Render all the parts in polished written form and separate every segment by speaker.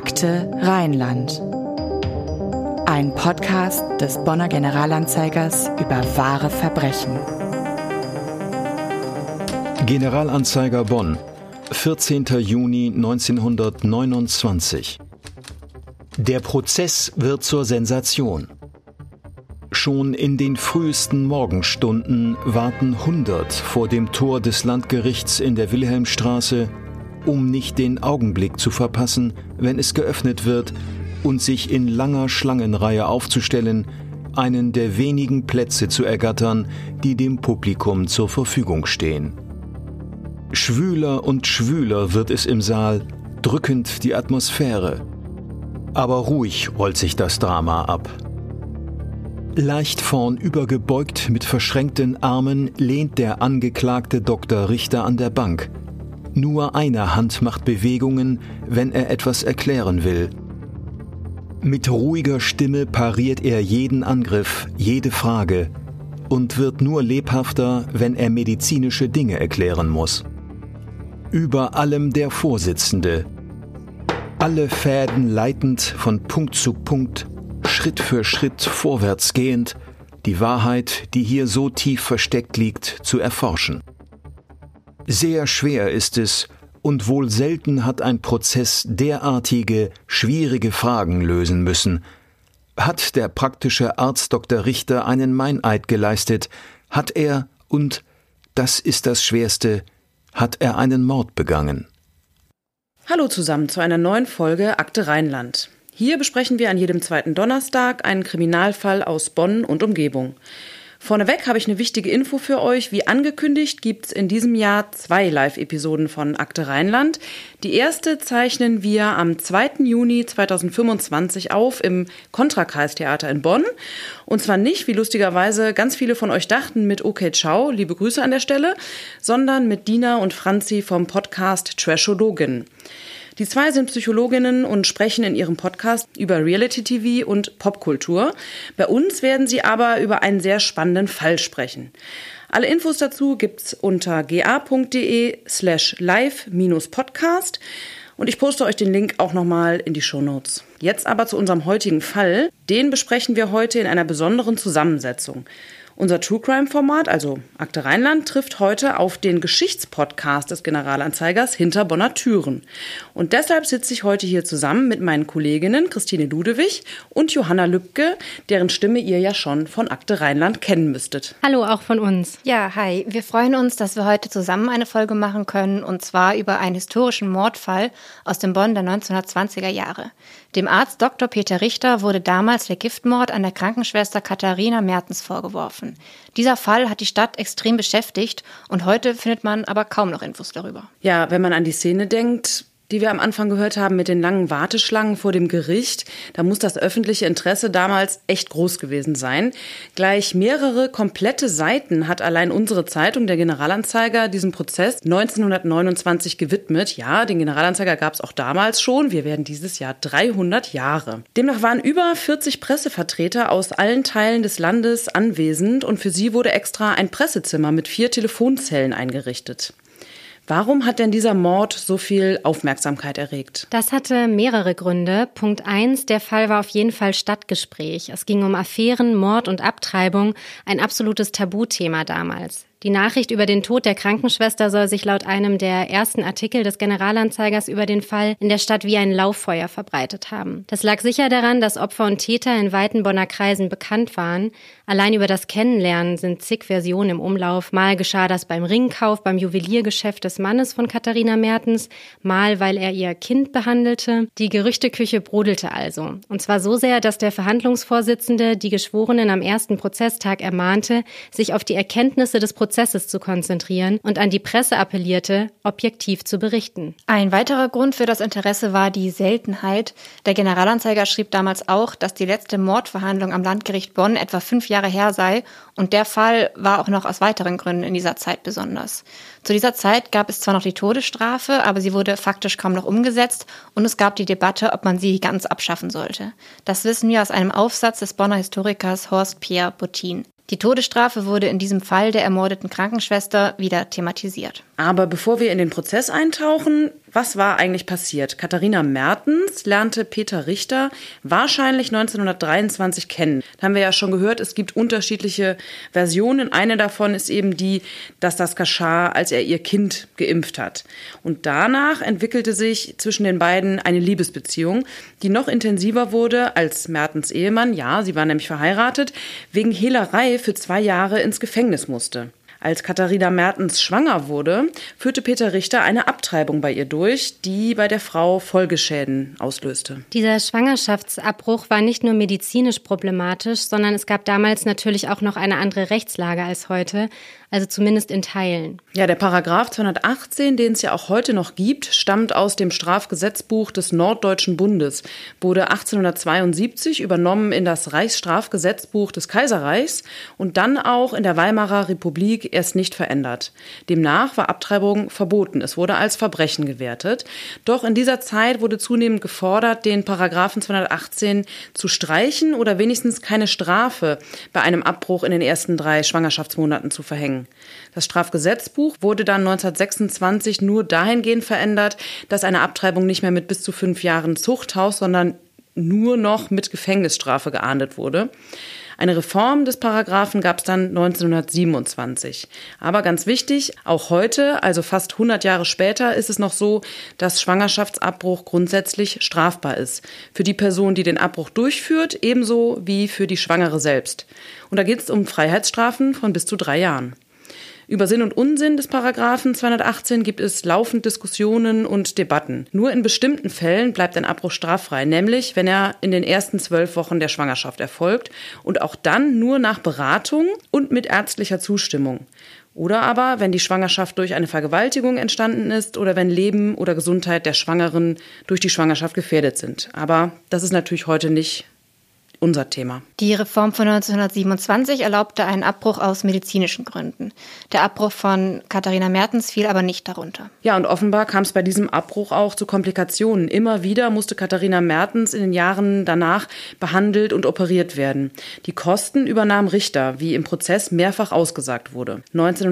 Speaker 1: Akte Rheinland. Ein Podcast des Bonner Generalanzeigers über wahre Verbrechen.
Speaker 2: Generalanzeiger Bonn, 14. Juni 1929. Der Prozess wird zur Sensation. Schon in den frühesten Morgenstunden warten 100 vor dem Tor des Landgerichts in der Wilhelmstraße, um nicht den Augenblick zu verpassen, wenn es geöffnet wird, und sich in langer Schlangenreihe aufzustellen, einen der wenigen Plätze zu ergattern, die dem Publikum zur Verfügung stehen. Schwüler und schwüler wird es im Saal, drückend die Atmosphäre. Aber ruhig rollt sich das Drama ab. Leicht vornüber gebeugt mit verschränkten Armen lehnt der Angeklagte Dr. Richter an der Bank. Nur eine Hand macht Bewegungen, wenn er etwas erklären will. Mit ruhiger Stimme pariert er jeden Angriff, jede Frage und wird nur lebhafter, wenn er medizinische Dinge erklären muss. Über allem der Vorsitzende. Alle Fäden leitend von Punkt zu Punkt, Schritt für Schritt vorwärts gehend, die Wahrheit, die hier so tief versteckt liegt, zu erforschen. Sehr schwer ist es, und wohl selten hat ein Prozess derartige, schwierige Fragen lösen müssen. Hat der praktische Arzt Dr. Richter einen Meineid geleistet? Hat er, und, das ist das Schwerste, hat er einen Mord begangen?
Speaker 3: Hallo zusammen zu einer neuen Folge Akte Rheinland. Hier besprechen wir an jedem zweiten Donnerstag einen Kriminalfall aus Bonn und Umgebung. Vorneweg habe ich eine wichtige Info für euch. Wie angekündigt gibt es in diesem Jahr 2 Live-Episoden von Akte Rheinland. Die erste zeichnen wir am 2. Juni 2025 auf im Kontra-Kreistheater in Bonn. Und zwar nicht, wie lustigerweise ganz viele von euch dachten, mit OK Ciao, liebe Grüße an der Stelle, sondern mit Dina und Franzi vom Podcast Trashologin. Die 2 sind Psychologinnen und sprechen in ihrem Podcast über Reality-TV und Popkultur. Bei uns werden sie aber über einen sehr spannenden Fall sprechen. Alle Infos dazu gibt's unter ga.de/live-podcast und ich poste euch den Link auch nochmal in die Shownotes. Jetzt aber zu unserem heutigen Fall. Den besprechen wir heute in einer besonderen Zusammensetzung. Unser True-Crime-Format, also Akte Rheinland, trifft heute auf den Geschichtspodcast des Generalanzeigers Hinter Bonner Türen. Und deshalb sitze ich heute hier zusammen mit meinen Kolleginnen Christine Ludewig und Johanna Lübke, deren Stimme ihr ja schon von Akte Rheinland kennen müsstet.
Speaker 4: Hallo, auch von uns.
Speaker 5: Ja, hi. Wir freuen uns, dass wir heute zusammen eine Folge machen können, und zwar über einen historischen Mordfall aus dem Bonn der 1920er Jahre. Dem Arzt Dr. Peter Richter wurde damals der Giftmord an der Krankenschwester Katharina Mertens vorgeworfen. Dieser Fall hat die Stadt extrem beschäftigt und heute findet man aber kaum noch Infos darüber.
Speaker 3: Ja, wenn man an die Szene denkt, die wir am Anfang gehört haben mit den langen Warteschlangen vor dem Gericht, da muss das öffentliche Interesse damals echt groß gewesen sein. Gleich mehrere komplette Seiten hat allein unsere Zeitung, der Generalanzeiger, diesem Prozess 1929 gewidmet. Ja, den Generalanzeiger gab es auch damals schon. Wir werden dieses Jahr 300 Jahre. Demnach waren über 40 Pressevertreter aus allen Teilen des Landes anwesend und für sie wurde extra ein Pressezimmer mit 4 Telefonzellen eingerichtet. Warum hat denn dieser Mord so viel Aufmerksamkeit erregt?
Speaker 4: Das hatte mehrere Gründe. Punkt 1, der Fall war auf jeden Fall Stadtgespräch. Es ging um Affären, Mord und Abtreibung, ein absolutes Tabuthema damals. Die Nachricht über den Tod der Krankenschwester soll sich laut einem der ersten Artikel des Generalanzeigers über den Fall in der Stadt wie ein Lauffeuer verbreitet haben. Das lag sicher daran, dass Opfer und Täter in weiten Bonner Kreisen bekannt waren. Allein über das Kennenlernen sind zig Versionen im Umlauf. Mal geschah das beim Ringkauf, beim Juweliergeschäft des Mannes von Katharina Mertens, mal weil er ihr Kind behandelte. Die Gerüchteküche brodelte also. Und zwar so sehr, dass der Verhandlungsvorsitzende die Geschworenen am ersten Prozesstag ermahnte, sich auf die Erkenntnisse des Prozesses zu konzentrieren und an die Presse appellierte, objektiv zu berichten.
Speaker 5: Ein weiterer Grund für das Interesse war die Seltenheit. Der Generalanzeiger schrieb damals auch, dass die letzte Mordverhandlung am Landgericht Bonn etwa 5 Jahre her sei, und der Fall war auch noch aus weiteren Gründen in dieser Zeit besonders. Zu dieser Zeit gab es zwar noch die Todesstrafe, aber sie wurde faktisch kaum noch umgesetzt, und es gab die Debatte, ob man sie ganz abschaffen sollte. Das wissen wir aus einem Aufsatz des Bonner Historikers Horst Pierre Bottin. Die Todesstrafe wurde in diesem Fall der ermordeten Krankenschwester wieder thematisiert.
Speaker 3: Aber bevor wir in den Prozess eintauchen, was war eigentlich passiert? Katharina Mertens lernte Peter Richter wahrscheinlich 1923 kennen. Da haben wir ja schon gehört, es gibt unterschiedliche Versionen. Eine davon ist eben die, dass das geschah, als er ihr Kind geimpft hat. Und danach entwickelte sich zwischen den beiden eine Liebesbeziehung, die noch intensiver wurde, als Mertens Ehemann, ja, sie war nämlich verheiratet, wegen Hehlerei für 2 Jahre ins Gefängnis musste. Als Katharina Mertens schwanger wurde, führte Peter Richter eine Abtreibung bei ihr durch, die bei der Frau Folgeschäden auslöste.
Speaker 4: Dieser Schwangerschaftsabbruch war nicht nur medizinisch problematisch, sondern es gab damals natürlich auch noch eine andere Rechtslage als heute, also zumindest in Teilen.
Speaker 3: Ja, der Paragraph 218, den es ja auch heute noch gibt, stammt aus dem Strafgesetzbuch des Norddeutschen Bundes, wurde 1872 übernommen in das Reichsstrafgesetzbuch des Kaiserreichs und dann auch in der Weimarer Republik erst nicht verändert. Demnach war Abtreibung verboten. Es wurde als Verbrechen gewertet. Doch in dieser Zeit wurde zunehmend gefordert, den Paragraphen 218 zu streichen oder wenigstens keine Strafe bei einem Abbruch in den ersten 3 Schwangerschaftsmonaten zu verhängen. Das Strafgesetzbuch wurde dann 1926 nur dahingehend verändert, dass eine Abtreibung nicht mehr mit bis zu 5 Jahren Zuchthaus, sondern nur noch mit Gefängnisstrafe geahndet wurde. Eine Reform des Paragraphen gab es dann 1927. Aber ganz wichtig, auch heute, also fast 100 Jahre später, ist es noch so, dass Schwangerschaftsabbruch grundsätzlich strafbar ist. Für die Person, die den Abbruch durchführt, ebenso wie für die Schwangere selbst. Und da geht es um Freiheitsstrafen von bis zu 3 Jahren. Über Sinn und Unsinn des Paragraphen 218 gibt es laufend Diskussionen und Debatten. Nur in bestimmten Fällen bleibt ein Abbruch straffrei, nämlich wenn er in den ersten 12 Wochen der Schwangerschaft erfolgt und auch dann nur nach Beratung und mit ärztlicher Zustimmung. Oder aber, wenn die Schwangerschaft durch eine Vergewaltigung entstanden ist oder wenn Leben oder Gesundheit der Schwangeren durch die Schwangerschaft gefährdet sind. Aber das ist natürlich heute nicht unser Thema.
Speaker 5: Die Reform von 1927 erlaubte einen Abbruch aus medizinischen Gründen. Der Abbruch von Katharina Mertens fiel aber nicht darunter.
Speaker 3: Ja, und offenbar kam es bei diesem Abbruch auch zu Komplikationen. Immer wieder musste Katharina Mertens in den Jahren danach behandelt und operiert werden. Die Kosten übernahm Richter, wie im Prozess mehrfach ausgesagt wurde.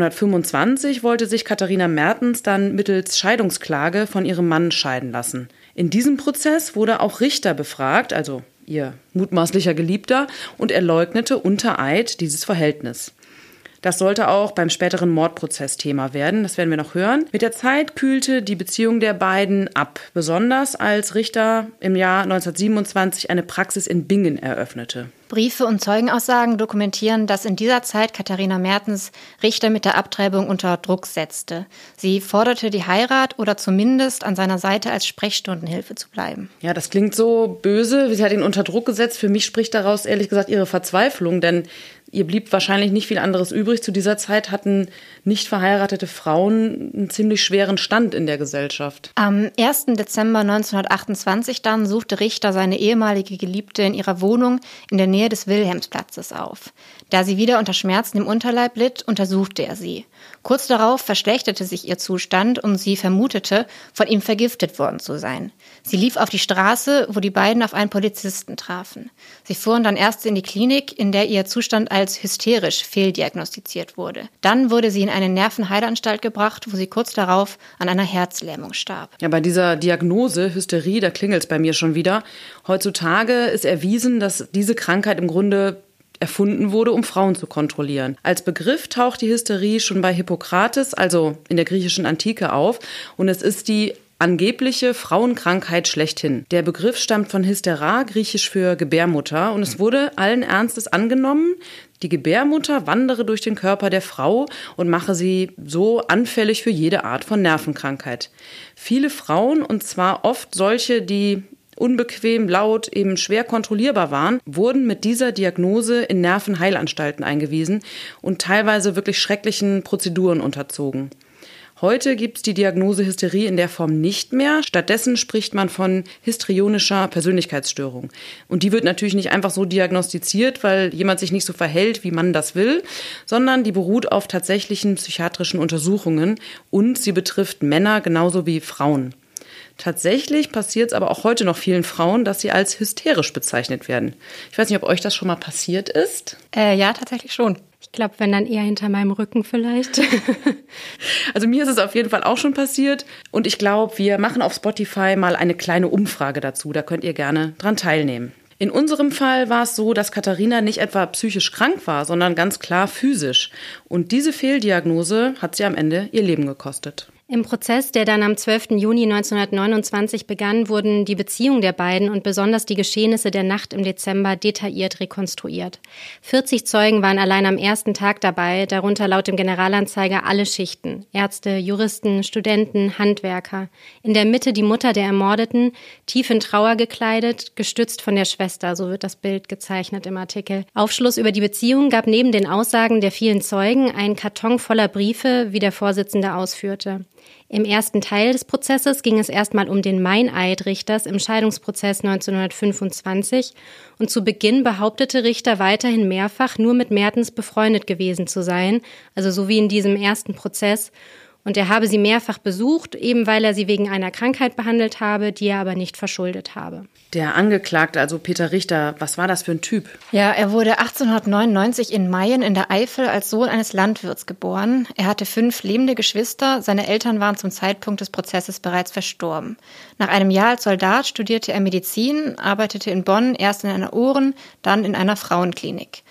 Speaker 3: 1925 wollte sich Katharina Mertens dann mittels Scheidungsklage von ihrem Mann scheiden lassen. In diesem Prozess wurde auch Richter befragt, also ihr mutmaßlicher Geliebter, und er leugnete unter Eid dieses Verhältnis. Das sollte auch beim späteren Mordprozess Thema werden, das werden wir noch hören. Mit der Zeit kühlte die Beziehung der beiden ab, besonders als Richter im Jahr 1927 eine Praxis in Bingen eröffnete.
Speaker 5: Briefe und Zeugenaussagen dokumentieren, dass in dieser Zeit Katharina Mertens Richter mit der Abtreibung unter Druck setzte. Sie forderte die Heirat oder zumindest an seiner Seite als Sprechstundenhilfe zu bleiben.
Speaker 3: Ja, das klingt so böse. Sie hat ihn unter Druck gesetzt. Für mich spricht daraus ehrlich gesagt ihre Verzweiflung, denn ihr blieb wahrscheinlich nicht viel anderes übrig. Zu dieser Zeit hatten nicht verheiratete Frauen einen ziemlich schweren Stand in der Gesellschaft.
Speaker 5: Am 1. Dezember 1928 dann suchte Richter seine ehemalige Geliebte in ihrer Wohnung in der Nähe des Wilhelmsplatzes auf. Da sie wieder unter Schmerzen im Unterleib litt, untersuchte er sie. Kurz darauf verschlechterte sich ihr Zustand und sie vermutete, von ihm vergiftet worden zu sein. Sie lief auf die Straße, wo die beiden auf einen Polizisten trafen. Sie fuhren dann erst in die Klinik, in der ihr Zustand als hysterisch fehldiagnostiziert wurde. Dann wurde sie in eine Nervenheilanstalt gebracht, wo sie kurz darauf an einer Herzlähmung starb.
Speaker 3: Ja, bei dieser Diagnose, Hysterie, da klingelt es bei mir schon wieder. Heutzutage ist erwiesen, dass diese Krankheit im Grunde erfunden wurde, um Frauen zu kontrollieren. Als Begriff taucht die Hysterie schon bei Hippokrates, also in der griechischen Antike, auf. Und es ist die angebliche Frauenkrankheit schlechthin. Der Begriff stammt von Hystera, griechisch für Gebärmutter, und es wurde allen Ernstes angenommen, die Gebärmutter wandere durch den Körper der Frau und mache sie so anfällig für jede Art von Nervenkrankheit. Viele Frauen, und zwar oft solche, die unbequem, laut, eben schwer kontrollierbar waren, wurden mit dieser Diagnose in Nervenheilanstalten eingewiesen und teilweise wirklich schrecklichen Prozeduren unterzogen. Heute gibt es die Diagnose Hysterie in der Form nicht mehr. Stattdessen spricht man von histrionischer Persönlichkeitsstörung. Und die wird natürlich nicht einfach so diagnostiziert, weil jemand sich nicht so verhält, wie man das will, sondern die beruht auf tatsächlichen psychiatrischen Untersuchungen und sie betrifft Männer genauso wie Frauen. Tatsächlich passiert es aber auch heute noch vielen Frauen, dass sie als hysterisch bezeichnet werden. Ich weiß nicht, ob euch das schon mal passiert ist.
Speaker 5: Ja, tatsächlich schon.
Speaker 4: Ich glaube, wenn dann eher hinter meinem Rücken vielleicht.
Speaker 3: Also mir ist es auf jeden Fall auch schon passiert. Und ich glaube, wir machen auf Spotify mal eine kleine Umfrage dazu. Da könnt ihr gerne dran teilnehmen. In unserem Fall war es so, dass Katharina nicht etwa psychisch krank war, sondern ganz klar physisch. Und diese Fehldiagnose hat sie am Ende ihr Leben gekostet.
Speaker 4: Im Prozess, der dann am 12. Juni 1929 begann, wurden die Beziehungen der beiden und besonders die Geschehnisse der Nacht im Dezember detailliert rekonstruiert. 40 Zeugen waren allein am ersten Tag dabei, darunter laut dem Generalanzeiger alle Schichten: Ärzte, Juristen, Studenten, Handwerker. In der Mitte die Mutter der Ermordeten, tief in Trauer gekleidet, gestützt von der Schwester, so wird das Bild gezeichnet im Artikel. Aufschluss über die Beziehung gab neben den Aussagen der vielen Zeugen ein Karton voller Briefe, wie der Vorsitzende ausführte. Im ersten Teil des Prozesses ging es erstmal um den Meineid Richters im Scheidungsprozess 1925 und zu Beginn behauptete Richter weiterhin mehrfach, nur mit Mertens befreundet gewesen zu sein, also so wie in diesem ersten Prozess. Und er habe sie mehrfach besucht, eben weil er sie wegen einer Krankheit behandelt habe, die er aber nicht verschuldet habe.
Speaker 3: Der Angeklagte, also Peter Richter, was war das für ein Typ?
Speaker 5: Ja, er wurde 1899 in Mayen in der Eifel als Sohn eines Landwirts geboren. Er hatte 5 lebende Geschwister. Seine Eltern waren zum Zeitpunkt des Prozesses bereits verstorben. Nach einem Jahr als Soldat studierte er Medizin, arbeitete in Bonn erst in einer Ohren-, dann in einer Frauenklinik.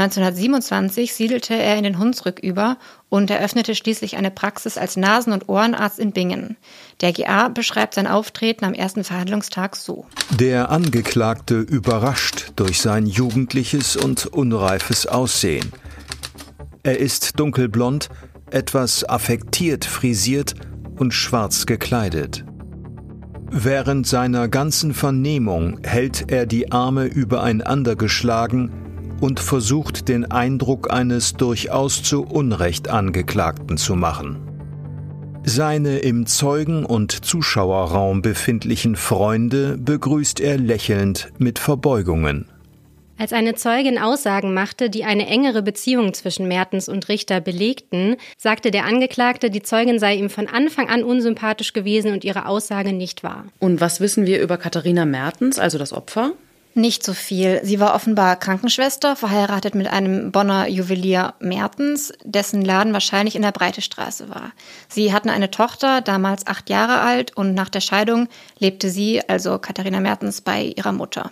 Speaker 5: 1927 siedelte er in den Hunsrück über und eröffnete schließlich eine Praxis als Nasen- und Ohrenarzt in Bingen. Der GA beschreibt sein Auftreten am ersten Verhandlungstag so.
Speaker 2: Der Angeklagte überrascht durch sein jugendliches und unreifes Aussehen. Er ist dunkelblond, etwas affektiert frisiert und schwarz gekleidet. Während seiner ganzen Vernehmung hält er die Arme übereinander geschlagen und versucht, den Eindruck eines durchaus zu Unrecht Angeklagten zu machen. Seine im Zeugen- und Zuschauerraum befindlichen Freunde begrüßt er lächelnd mit Verbeugungen.
Speaker 4: Als eine Zeugin Aussagen machte, die eine engere Beziehung zwischen Mertens und Richter belegten, sagte der Angeklagte, die Zeugin sei ihm von Anfang an unsympathisch gewesen und ihre Aussage nicht wahr.
Speaker 3: Und was wissen wir über Katharina Mertens, also das Opfer?
Speaker 5: Nicht so viel. Sie war offenbar Krankenschwester, verheiratet mit einem Bonner Juwelier Mertens, dessen Laden wahrscheinlich in der Breitestraße war. Sie hatten eine Tochter, damals 8 Jahre alt, und nach der Scheidung lebte sie, also Katharina Mertens, bei ihrer Mutter.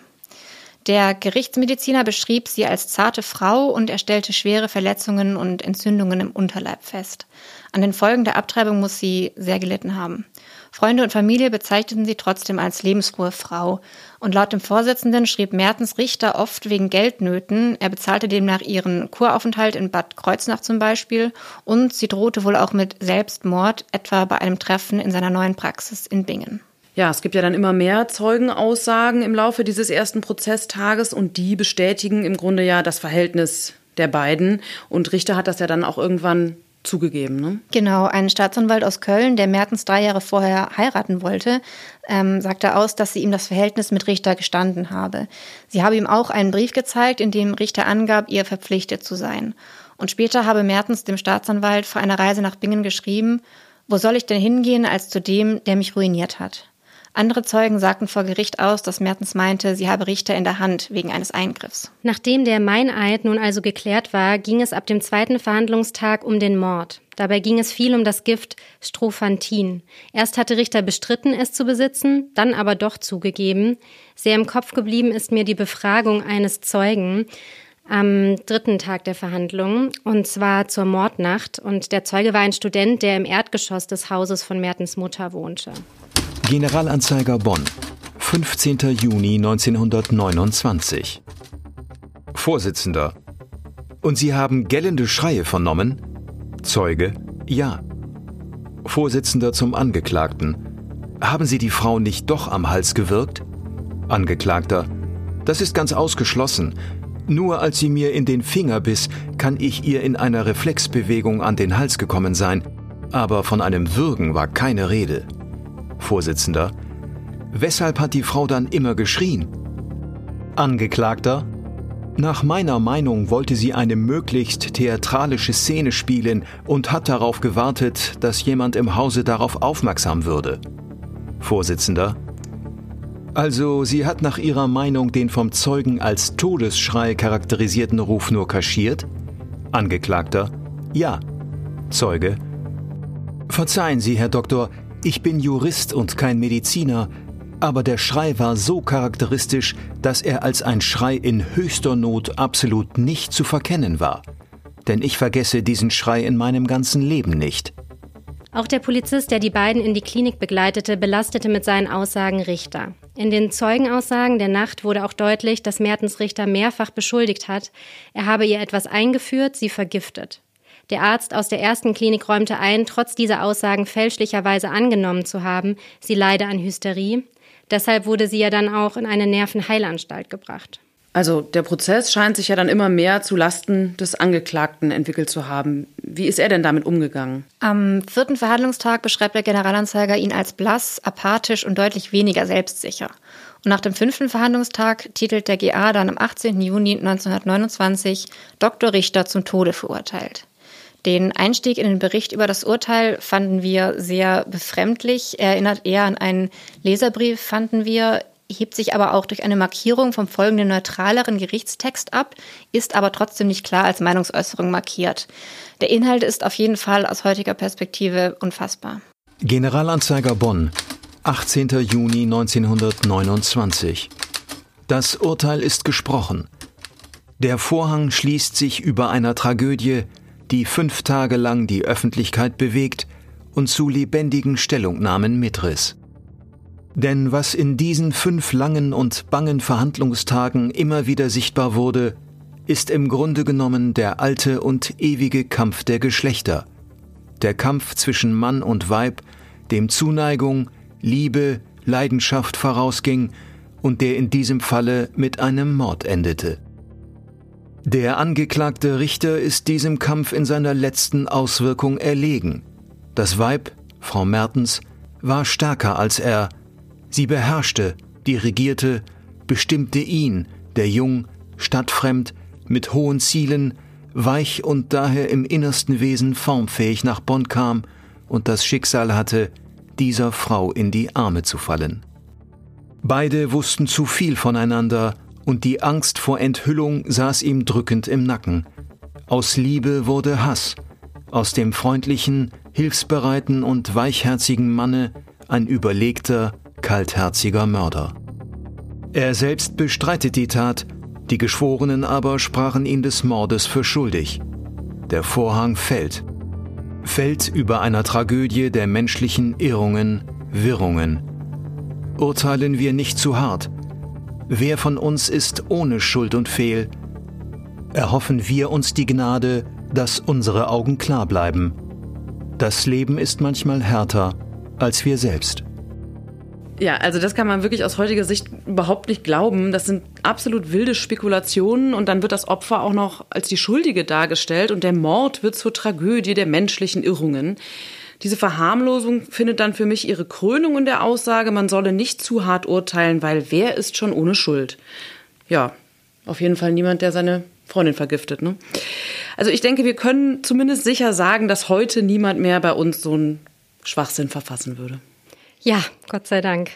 Speaker 5: Der Gerichtsmediziner beschrieb sie als zarte Frau und er stellte schwere Verletzungen und Entzündungen im Unterleib fest. An den Folgen der Abtreibung muss sie sehr gelitten haben. Freunde und Familie bezeichneten sie trotzdem als lebensfrohe Frau. Und laut dem Vorsitzenden schrieb Mertens Richter oft wegen Geldnöten. Er bezahlte demnach ihren Kuraufenthalt in Bad Kreuznach zum Beispiel. Und sie drohte wohl auch mit Selbstmord, etwa bei einem Treffen in seiner neuen Praxis in Bingen.
Speaker 3: Ja, es gibt ja dann immer mehr Zeugenaussagen im Laufe dieses ersten Prozesstages und die bestätigen im Grunde ja das Verhältnis der beiden. Und Richter hat das ja dann auch irgendwann zugegeben, ne?
Speaker 5: Genau, ein Staatsanwalt aus Köln, der Mertens 3 Jahre vorher heiraten wollte, sagte aus, dass sie ihm das Verhältnis mit Richter gestanden habe. Sie habe ihm auch einen Brief gezeigt, in dem Richter angab, ihr verpflichtet zu sein. Und später habe Mertens dem Staatsanwalt vor einer Reise nach Bingen geschrieben: Wo soll ich denn hingehen als zu dem, der mich ruiniert hat? Andere Zeugen sagten vor Gericht aus, dass Mertens meinte, sie habe Richter in der Hand wegen eines Eingriffs.
Speaker 4: Nachdem der Meineid nun also geklärt war, ging es ab dem 2. Verhandlungstag um den Mord. Dabei ging es viel um das Gift Strophantin. Erst hatte Richter bestritten, es zu besitzen, dann aber doch zugegeben. Sehr im Kopf geblieben ist mir die Befragung eines Zeugen am 3. Tag der Verhandlungen, und zwar zur Mordnacht. Und der Zeuge war ein Student, der im Erdgeschoss des Hauses von Mertens Mutter wohnte.
Speaker 2: Generalanzeiger Bonn, 15. Juni 1929. Vorsitzender: Und Sie haben gellende Schreie vernommen? Zeuge: Ja. Vorsitzender zum Angeklagten: Haben Sie die Frau nicht doch am Hals gewürgt? Angeklagter: Das ist ganz ausgeschlossen. Nur als sie mir in den Finger biss, kann ich ihr in einer Reflexbewegung an den Hals gekommen sein. Aber von einem Würgen war keine Rede. Vorsitzender: Weshalb hat die Frau dann immer geschrien? Angeklagter: Nach meiner Meinung wollte sie eine möglichst theatralische Szene spielen und hat darauf gewartet, dass jemand im Hause darauf aufmerksam würde. Vorsitzender: Also sie hat nach ihrer Meinung den vom Zeugen als Todesschrei charakterisierten Ruf nur kaschiert? Angeklagter: Ja. Zeuge: Verzeihen Sie, Herr Doktor, ich bin Jurist und kein Mediziner, aber der Schrei war so charakteristisch, dass er als ein Schrei in höchster Not absolut nicht zu verkennen war. Denn ich vergesse diesen Schrei in meinem ganzen Leben nicht.
Speaker 4: Auch der Polizist, der die beiden in die Klinik begleitete, belastete mit seinen Aussagen Richter. In den Zeugenaussagen der Nacht wurde auch deutlich, dass Mertens Richter mehrfach beschuldigt hat, er habe ihr etwas eingeführt, sie vergiftet. Der Arzt aus der ersten Klinik räumte ein, trotz dieser Aussagen fälschlicherweise angenommen zu haben, sie leide an Hysterie. Deshalb wurde sie ja dann auch in eine Nervenheilanstalt gebracht.
Speaker 3: Also der Prozess scheint sich ja dann immer mehr zu Lasten des Angeklagten entwickelt zu haben. Wie ist er denn damit umgegangen?
Speaker 5: Am 4. Verhandlungstag beschreibt der Generalanzeiger ihn als blass, apathisch und deutlich weniger selbstsicher. Und nach dem 5. Verhandlungstag titelt der GA dann am 18. Juni 1929 Dr. Richter zum Tode verurteilt. Den Einstieg in den Bericht über das Urteil fanden wir sehr befremdlich. Er erinnert eher an einen Leserbrief, fanden wir, hebt sich aber auch durch eine Markierung vom folgenden neutraleren Gerichtstext ab, ist aber trotzdem nicht klar als Meinungsäußerung markiert. Der Inhalt ist auf jeden Fall aus heutiger Perspektive unfassbar.
Speaker 2: Generalanzeiger Bonn, 18. Juni 1929. Das Urteil ist gesprochen. Der Vorhang schließt sich über einer Tragödie, die 5 Tage lang die Öffentlichkeit bewegt und zu lebendigen Stellungnahmen mitriss. Denn was in diesen 5 langen und bangen Verhandlungstagen immer wieder sichtbar wurde, ist im Grunde genommen der alte und ewige Kampf der Geschlechter. Der Kampf zwischen Mann und Weib, dem Zuneigung, Liebe, Leidenschaft vorausging und der in diesem Falle mit einem Mord endete. Der angeklagte Richter ist diesem Kampf in seiner letzten Auswirkung erlegen. Das Weib, Frau Mertens, war stärker als er. Sie beherrschte, dirigierte, bestimmte ihn, der jung, stadtfremd, mit hohen Zielen, weich und daher im innersten Wesen formfähig nach Bonn kam und das Schicksal hatte, dieser Frau in die Arme zu fallen. Beide wussten zu viel voneinander und die Angst vor Enthüllung saß ihm drückend im Nacken. Aus Liebe wurde Hass, aus dem freundlichen, hilfsbereiten und weichherzigen Manne ein überlegter, kaltherziger Mörder. Er selbst bestreitet die Tat, die Geschworenen aber sprachen ihn des Mordes für schuldig. Der Vorhang fällt. Fällt über einer Tragödie der menschlichen Irrungen, Wirrungen. Urteilen wir nicht zu hart. Wer von uns ist ohne Schuld und Fehl? Erhoffen wir uns die Gnade, dass unsere Augen klar bleiben. Das Leben ist manchmal härter als wir selbst.
Speaker 3: Ja, also das kann man wirklich aus heutiger Sicht überhaupt nicht glauben. Das sind absolut wilde Spekulationen und dann wird das Opfer auch noch als die Schuldige dargestellt und der Mord wird zur Tragödie der menschlichen Irrungen. Diese Verharmlosung findet dann für mich ihre Krönung in der Aussage, man solle nicht zu hart urteilen, weil wer ist schon ohne Schuld? Ja, auf jeden Fall niemand, der seine Freundin vergiftet, ne? Also ich denke, wir können zumindest sicher sagen, dass heute niemand mehr bei uns so einen Schwachsinn verfassen würde.
Speaker 4: Ja, Gott sei Dank.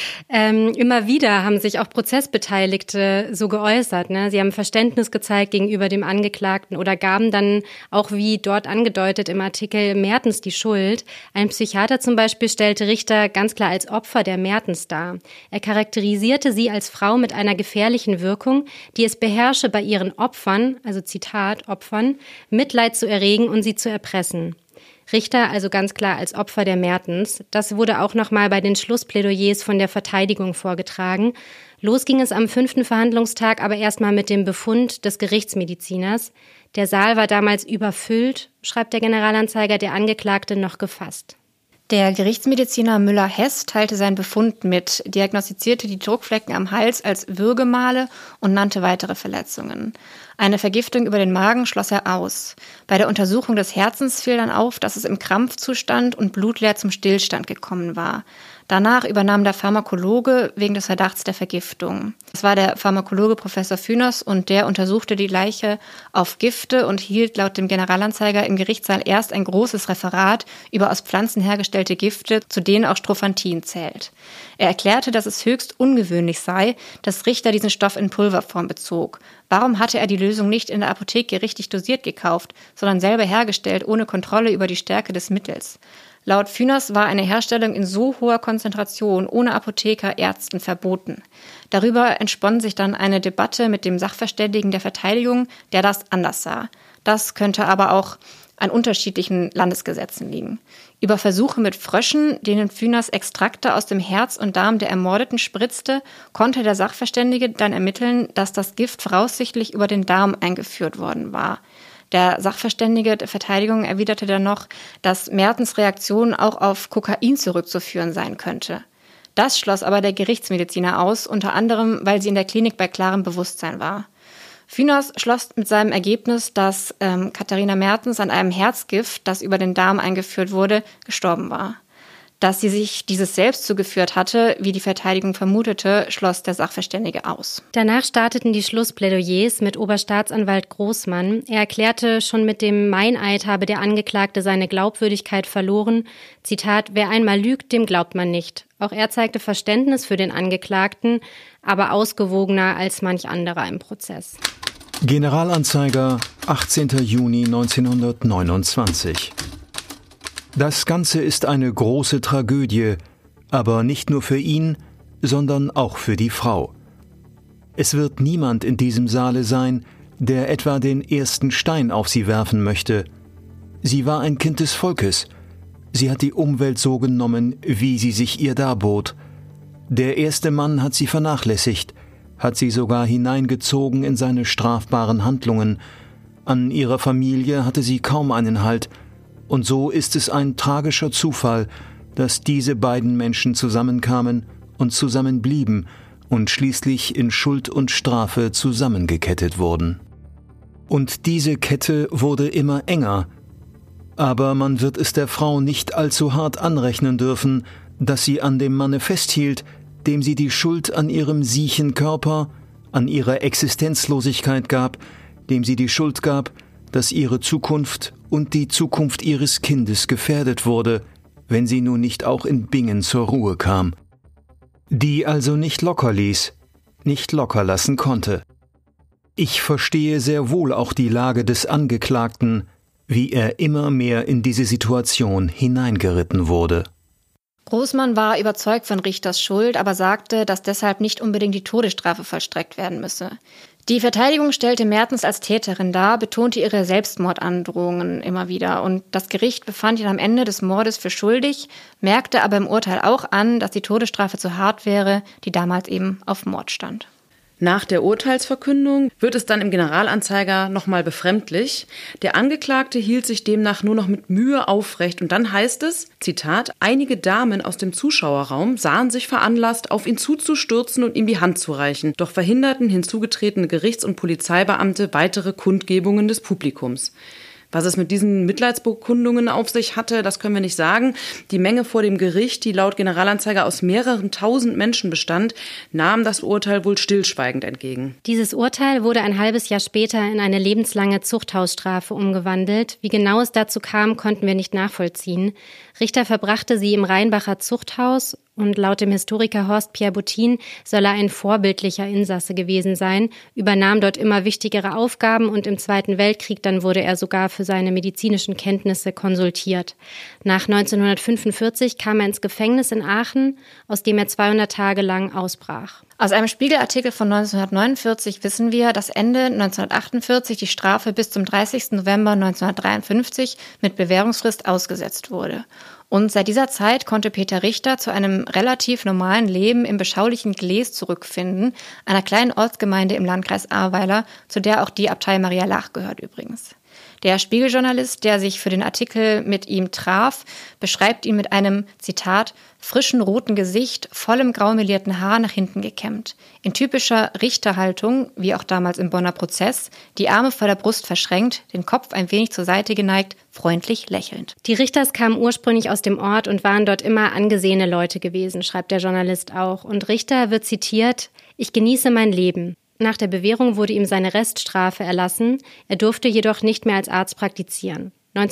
Speaker 4: Immer wieder haben sich auch Prozessbeteiligte so geäußert, ne? Sie haben Verständnis gezeigt gegenüber dem Angeklagten oder gaben dann auch, wie dort angedeutet im Artikel, Mertens die Schuld. Ein Psychiater zum Beispiel stellte Richter ganz klar als Opfer der Mertens dar. Er charakterisierte sie als Frau mit einer gefährlichen Wirkung, die es beherrsche, bei ihren Opfern, also Zitat, Opfern, Mitleid zu erregen und sie zu erpressen. Richter also ganz klar als Opfer der Mertens. Das wurde auch nochmal bei den Schlussplädoyers von der Verteidigung vorgetragen. Los ging es am 5. Verhandlungstag aber erstmal mit dem Befund des Gerichtsmediziners. Der Saal war damals überfüllt, schreibt der Generalanzeiger, der Angeklagte noch gefasst.
Speaker 5: Der Gerichtsmediziner Müller-Hess teilte seinen Befund mit, diagnostizierte die Druckflecken am Hals als Würgemale und nannte weitere Verletzungen. Eine Vergiftung über den Magen schloss er aus. Bei der Untersuchung des Herzens fiel dann auf, dass es im Krampfzustand und blutleer zum Stillstand gekommen war. Danach übernahm der Pharmakologe wegen des Verdachts der Vergiftung. Das war der Pharmakologe Professor Phynos und der untersuchte die Leiche auf Gifte und hielt laut dem Generalanzeiger im Gerichtssaal erst ein großes Referat über aus Pflanzen hergestellte Gifte, zu denen auch Strophantin zählt. Er erklärte, dass es höchst ungewöhnlich sei, dass Richter diesen Stoff in Pulverform bezog. Warum hatte er die Lösung nicht in der Apotheke richtig dosiert gekauft, sondern selber hergestellt, ohne Kontrolle über die Stärke des Mittels? Laut Phynos war eine Herstellung in so hoher Konzentration ohne Apotheker Ärzten verboten. Darüber entspann sich dann eine Debatte mit dem Sachverständigen der Verteidigung, der das anders sah. Das könnte aber auch an unterschiedlichen Landesgesetzen liegen. Über Versuche mit Fröschen, denen Phynos Extrakte aus dem Herz und Darm der Ermordeten spritzte, konnte der Sachverständige dann ermitteln, dass das Gift voraussichtlich über den Darm eingeführt worden war. Der Sachverständige der Verteidigung erwiderte dann noch, dass Mertens Reaktion auch auf Kokain zurückzuführen sein könnte. Das schloss aber der Gerichtsmediziner aus, unter anderem, weil sie in der Klinik bei klarem Bewusstsein war. Phynos schloss mit seinem Ergebnis, dass Katharina Mertens an einem Herzgift, das über den Darm eingeführt wurde, gestorben war. Dass sie sich dieses selbst zugeführt hatte, wie die Verteidigung vermutete, schloss der Sachverständige aus.
Speaker 4: Danach starteten die Schlussplädoyers mit Oberstaatsanwalt Großmann. Er erklärte, schon mit dem Meineid habe der Angeklagte seine Glaubwürdigkeit verloren. Zitat, wer einmal lügt, dem glaubt man nicht. Auch er zeigte Verständnis für den Angeklagten, aber ausgewogener als manch anderer im Prozess.
Speaker 2: Generalanzeiger, 18. Juni 1929. Das Ganze ist eine große Tragödie, aber nicht nur für ihn, sondern auch für die Frau. Es wird niemand in diesem Saale sein, der etwa den ersten Stein auf sie werfen möchte. Sie war ein Kind des Volkes. Sie hat die Umwelt so genommen, wie sie sich ihr darbot. Der erste Mann hat sie vernachlässigt, hat sie sogar hineingezogen in seine strafbaren Handlungen. An ihrer Familie hatte sie kaum einen Halt. Und so ist es ein tragischer Zufall, dass diese beiden Menschen zusammenkamen und zusammenblieben und schließlich in Schuld und Strafe zusammengekettet wurden. Und diese Kette wurde immer enger. Aber man wird es der Frau nicht allzu hart anrechnen dürfen, dass sie an dem Manne festhielt, dem sie die Schuld an ihrem siechen Körper, an ihrer Existenzlosigkeit gab, dem sie die Schuld gab, dass ihre Zukunft und die Zukunft ihres Kindes gefährdet wurde, wenn sie nun nicht auch in Bingen zur Ruhe kam. Die also nicht locker ließ, nicht locker lassen konnte. Ich verstehe sehr wohl auch die Lage des Angeklagten, wie er immer mehr in diese Situation hineingeritten wurde.
Speaker 5: Großmann war überzeugt von Richters Schuld, aber sagte, dass deshalb nicht unbedingt die Todesstrafe vollstreckt werden müsse. Die Verteidigung stellte Mertens als Täterin dar, betonte ihre Selbstmordandrohungen immer wieder und das Gericht befand ihn am Ende des Mordes für schuldig, merkte aber im Urteil auch an, dass die Todesstrafe zu hart wäre, die damals eben auf Mord stand.
Speaker 3: Nach der Urteilsverkündung wird es dann im Generalanzeiger nochmal befremdlich. Der Angeklagte hielt sich demnach nur noch mit Mühe aufrecht und dann heißt es, Zitat, einige Damen aus dem Zuschauerraum sahen sich veranlasst, auf ihn zuzustürzen und ihm die Hand zu reichen, doch verhinderten hinzugetretene Gerichts- und Polizeibeamte weitere Kundgebungen des Publikums. Was es mit diesen Mitleidsbekundungen auf sich hatte, das können wir nicht sagen. Die Menge vor dem Gericht, die laut Generalanzeiger aus mehreren tausend Menschen bestand, nahm das Urteil wohl stillschweigend entgegen.
Speaker 4: Dieses Urteil wurde ein halbes Jahr später in eine lebenslange Zuchthausstrafe umgewandelt. Wie genau es dazu kam, konnten wir nicht nachvollziehen. Richter verbrachte sie im Rheinbacher Zuchthaus und laut dem Historiker Horst Pierre Bottin soll er ein vorbildlicher Insasse gewesen sein, übernahm dort immer wichtigere Aufgaben und im Zweiten Weltkrieg dann wurde er sogar für seine medizinischen Kenntnisse konsultiert. Nach 1945 kam er ins Gefängnis in Aachen, aus dem er 200 Tage lang ausbrach.
Speaker 5: Aus einem Spiegelartikel von 1949 wissen wir, dass Ende 1948 die Strafe bis zum 30. November 1953 mit Bewährungsfrist ausgesetzt wurde. Und seit dieser Zeit konnte Peter Richter zu einem relativ normalen Leben im beschaulichen Glees zurückfinden, einer kleinen Ortsgemeinde im Landkreis Ahrweiler, zu der auch die Abtei Maria Laach gehört übrigens. Der Spiegeljournalist, der sich für den Artikel mit ihm traf, beschreibt ihn mit einem, Zitat, frischen roten Gesicht, vollem graumelierten Haar nach hinten gekämmt. In typischer Richterhaltung, wie auch damals im Bonner Prozess, die Arme vor der Brust verschränkt, den Kopf ein wenig zur Seite geneigt, freundlich lächelnd.
Speaker 4: Die Richters kamen ursprünglich aus dem Ort und waren dort immer angesehene Leute gewesen, schreibt der Journalist auch. Und Richter wird zitiert: Ich genieße mein Leben. Nach der Bewährung wurde ihm seine Reststrafe erlassen. Er durfte jedoch nicht mehr als Arzt praktizieren.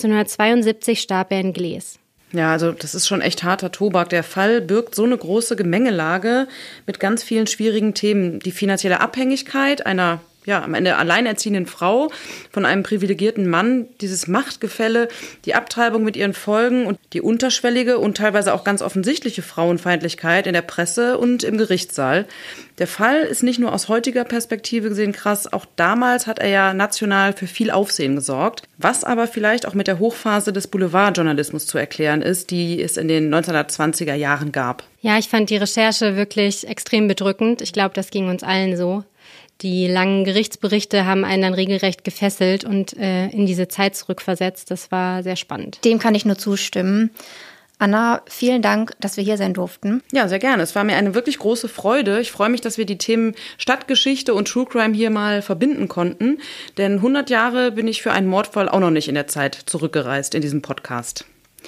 Speaker 4: 1972 starb er in Glees.
Speaker 3: Ja, also das ist schon echt harter Tobak. Der Fall birgt so eine große Gemengelage mit ganz vielen schwierigen Themen. Die finanzielle Abhängigkeit einer am Ende alleinerziehenden Frau von einem privilegierten Mann, dieses Machtgefälle, die Abtreibung mit ihren Folgen und die unterschwellige und teilweise auch ganz offensichtliche Frauenfeindlichkeit in der Presse und im Gerichtssaal. Der Fall ist nicht nur aus heutiger Perspektive gesehen krass, auch damals hat er ja national für viel Aufsehen gesorgt, was aber vielleicht auch mit der Hochphase des Boulevardjournalismus zu erklären ist, die es in den 1920er Jahren gab.
Speaker 4: Ja, ich fand die Recherche wirklich extrem bedrückend. Ich glaube, das ging uns allen so. Die langen Gerichtsberichte haben einen dann regelrecht gefesselt und in diese Zeit zurückversetzt. Das war sehr spannend.
Speaker 5: Dem kann ich nur zustimmen. Anna, vielen Dank, dass wir hier sein durften.
Speaker 3: Ja, sehr gerne. Es war mir eine wirklich große Freude. Ich freue mich, dass wir die Themen Stadtgeschichte und True Crime hier mal verbinden konnten. Denn 100 Jahre bin ich für einen Mordfall auch noch nicht in der Zeit zurückgereist in diesem Podcast.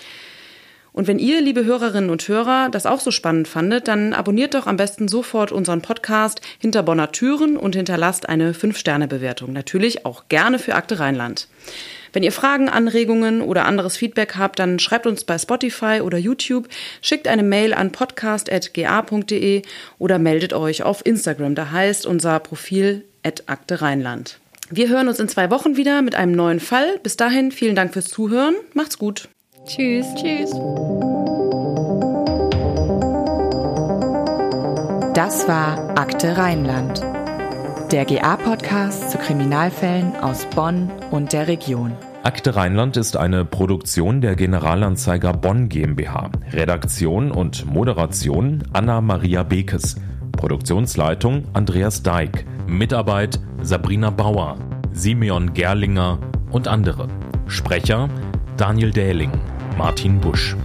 Speaker 3: Und wenn ihr, liebe Hörerinnen und Hörer, das auch so spannend fandet, dann abonniert doch am besten sofort unseren Podcast Hinter Bonner Türen und hinterlasst eine 5-Sterne-Bewertung. Natürlich auch gerne für Akte Rheinland. Wenn ihr Fragen, Anregungen oder anderes Feedback habt, dann schreibt uns bei Spotify oder YouTube, schickt eine Mail an podcast@ga.de oder meldet euch auf Instagram. Da heißt unser Profil @Akte Rheinland. Wir hören uns in 2 Wochen wieder mit einem neuen Fall. Bis dahin, vielen Dank fürs Zuhören. Macht's gut.
Speaker 4: Tschüss.
Speaker 5: Tschüss.
Speaker 1: Das war Akte Rheinland, der GA-Podcast zu Kriminalfällen aus Bonn und der Region.
Speaker 6: Akte Rheinland ist eine Produktion der Generalanzeiger Bonn GmbH. Redaktion und Moderation Anna-Maria Bekes. Produktionsleitung Andreas Dijk. Mitarbeit Sabrina Bauer, Simeon Gerlinger und andere. Sprecher Daniel Dähling, Martin Busch.